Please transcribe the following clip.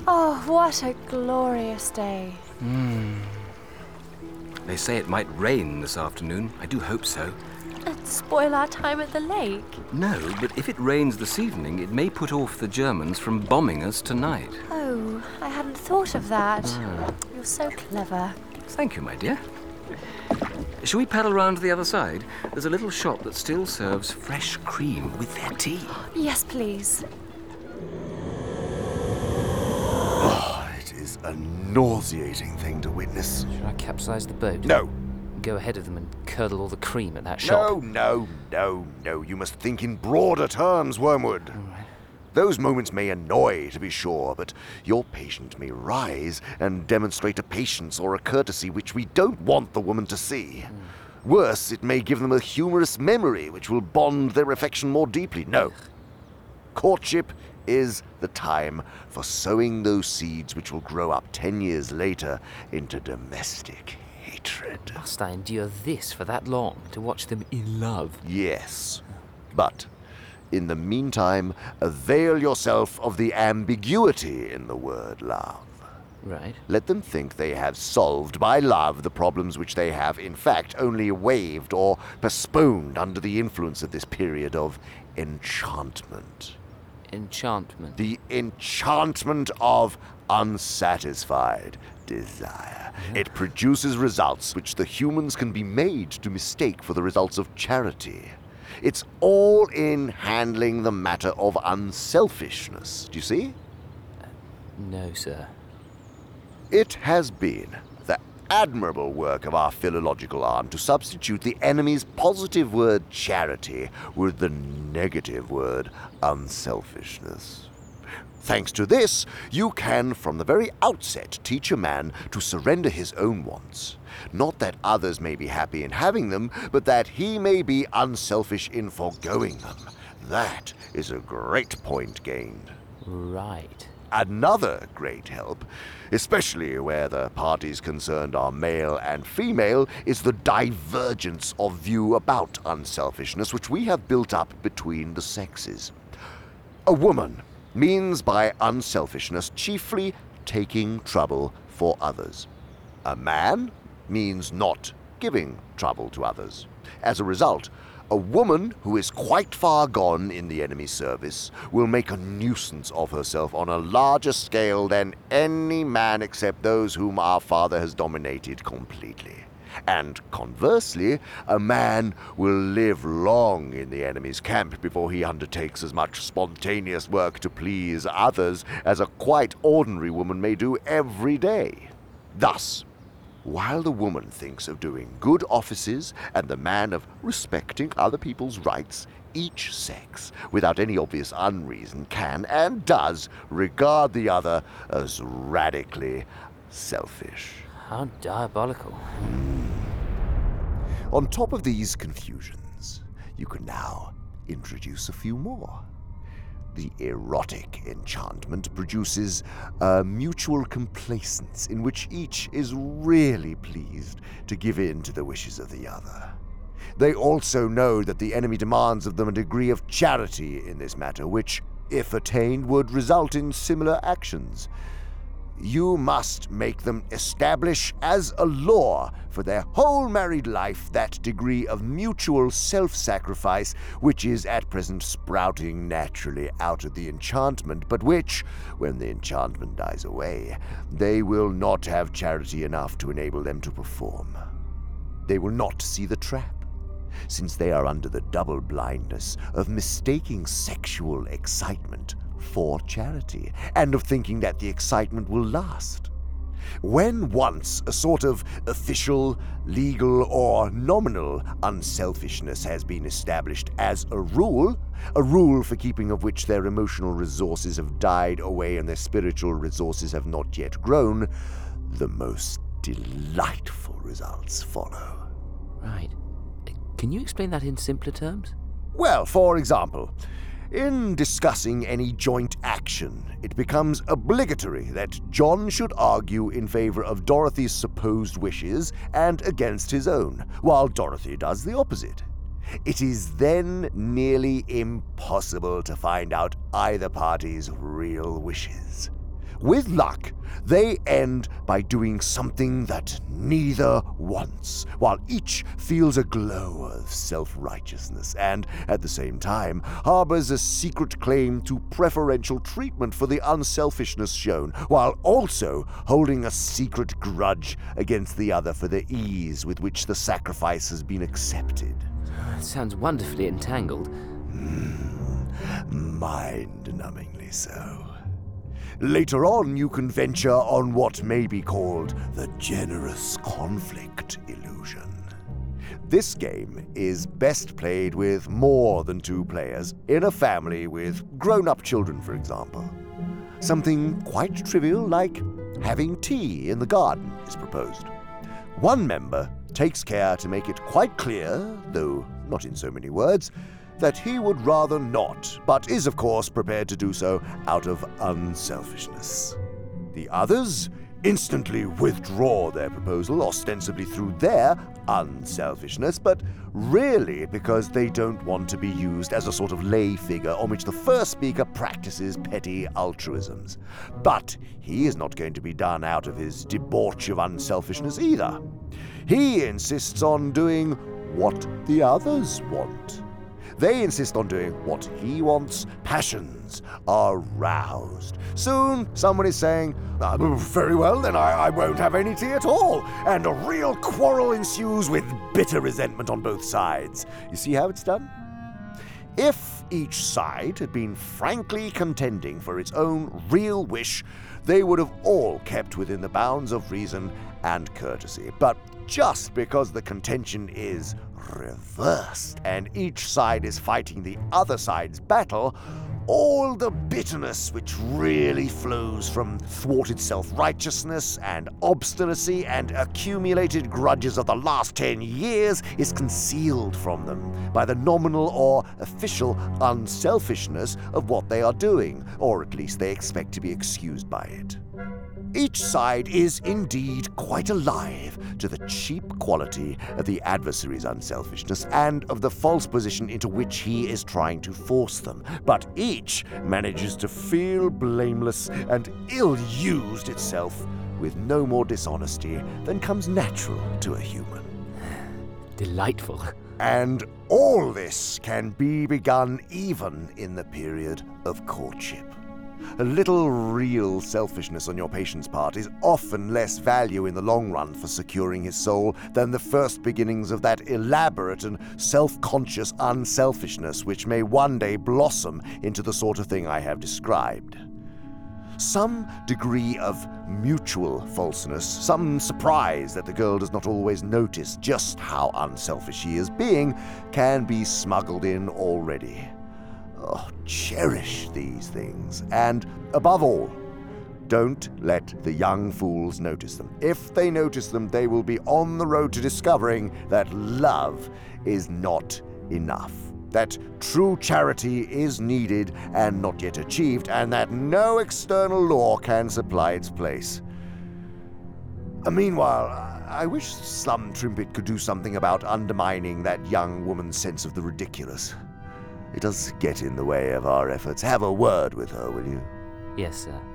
Oh, what a glorious day. They say it might rain this afternoon. I do hope so. And spoil our time at the lake. No, but if it rains this evening, it may put off the Germans from bombing us tonight. Oh, I hadn't thought of that. You're so clever. Thank you, my dear. Shall we paddle round to the other side? There's a little shop that still serves fresh cream with their tea. Yes, please. It is a nauseating thing to witness. Should I capsize the boat? No. Go ahead of them and curdle all the cream at that shop? No. You must think in broader terms, Wormwood. All right. Those moments may annoy, to be sure, but your patient may rise and demonstrate a patience or a courtesy which we don't want the woman to see. Worse, it may give them a humorous memory which will bond their affection more deeply. No. Courtship is the time for sowing those seeds which will grow up 10 years later into domestic hatred. Must I endure this for that long to watch them in love? Yes, but in the meantime, avail yourself of the ambiguity in the word love. Right. Let them think they have solved by love the problems which they have, in fact, only waived or postponed under the influence of this period of enchantment. Enchantment. The enchantment of unsatisfied desire. It produces results which the humans can be made to mistake for the results of charity. It's all in handling the matter of unselfishness. Do you see? No, sir. It has been the admirable work of our philological arm to substitute the enemy's positive word charity with the negative word unselfishness. Thanks to this, you can from the very outset teach a man to surrender his own wants. Not that others may be happy in having them, but that he may be unselfish in foregoing them. That is a great point gained. Right. Another great help, especially where the parties concerned are male and female, is the divergence of view about unselfishness which we have built up between the sexes. A woman means by unselfishness chiefly taking trouble for others. A man means not giving trouble to others. As a result, a woman who is quite far gone in the enemy's service will make a nuisance of herself on a larger scale than any man except those whom our father has dominated completely. And conversely, a man will live long in the enemy's camp before he undertakes as much spontaneous work to please others as a quite ordinary woman may do every day. Thus, while the woman thinks of doing good offices and the man of respecting other people's rights, each sex, without any obvious unreason, can and does regard the other as radically selfish. How diabolical. On top of these confusions, you can now introduce a few more. The erotic enchantment produces a mutual complacence in which each is really pleased to give in to the wishes of the other. They also know that the enemy demands of them a degree of charity in this matter, which, if attained, would result in similar actions. You must make them establish as a law for their whole married life that degree of mutual self-sacrifice which is at present sprouting naturally out of the enchantment, but which, when the enchantment dies away, they will not have charity enough to enable them to perform. They will not see the trap, since they are under the double blindness of mistaking sexual excitement for charity, and of thinking that the excitement will last. When once a sort of official, legal, or nominal unselfishness has been established as a rule for keeping of which their emotional resources have died away and their spiritual resources have not yet grown, the most delightful results follow. Right. Can you explain that in simpler terms? Well, for example, in discussing any joint action, it becomes obligatory that John should argue in favor of Dorothy's supposed wishes and against his own, while Dorothy does the opposite. It is then nearly impossible to find out either party's real wishes. With luck, they end by doing something that neither wants, while each feels a glow of self-righteousness and, at the same time, harbors a secret claim to preferential treatment for the unselfishness shown, while also holding a secret grudge against the other for the ease with which the sacrifice has been accepted. Sounds wonderfully entangled. Mind-numbingly so. Later on, you can venture on what may be called the generous conflict illusion. This game is best played with more than 2 players, in a family with grown-up children, for example. Something quite trivial like having tea in the garden is proposed. One member takes care to make it quite clear, though not in so many words, that he would rather not, but is of course prepared to do so out of unselfishness. The others instantly withdraw their proposal, ostensibly through their unselfishness, but really because they don't want to be used as a sort of lay figure on which the first speaker practices petty altruisms. But he is not going to be done out of his debauch of unselfishness either. He insists on doing what the others want. They insist on doing what he wants. Passions are roused. Soon, someone is saying, very well, then I won't have any tea at all. And a real quarrel ensues with bitter resentment on both sides. You see how it's done? If each side had been frankly contending for its own real wish, they would have all kept within the bounds of reason and courtesy. But just because the contention is reversed and each side is fighting the other side's battle, all the bitterness which really flows from thwarted self-righteousness and obstinacy and accumulated grudges of the last 10 years is concealed from them by the nominal or official unselfishness of what they are doing, or at least they expect to be excused by it. Each side is indeed quite alive to the cheap quality of the adversary's unselfishness and of the false position into which he is trying to force them, but each manages to feel blameless and ill-used itself with no more dishonesty than comes natural to a human. Delightful. And all this can be begun even in the period of courtship. A little real selfishness on your patient's part is often less value in the long run for securing his soul than the first beginnings of that elaborate and self-conscious unselfishness which may one day blossom into the sort of thing I have described. Some degree of mutual falseness, some surprise that the girl does not always notice just how unselfish she is being, can be smuggled in already. Oh, cherish these things, and above all, don't let the young fools notice them. If they notice them, they will be on the road to discovering that love is not enough, that true charity is needed and not yet achieved, and that no external law can supply its place. Meanwhile, I wish Slum Trimpet could do something about undermining that young woman's sense of the ridiculous. It does get in the way of our efforts. Have a word with her, will you? Yes, sir.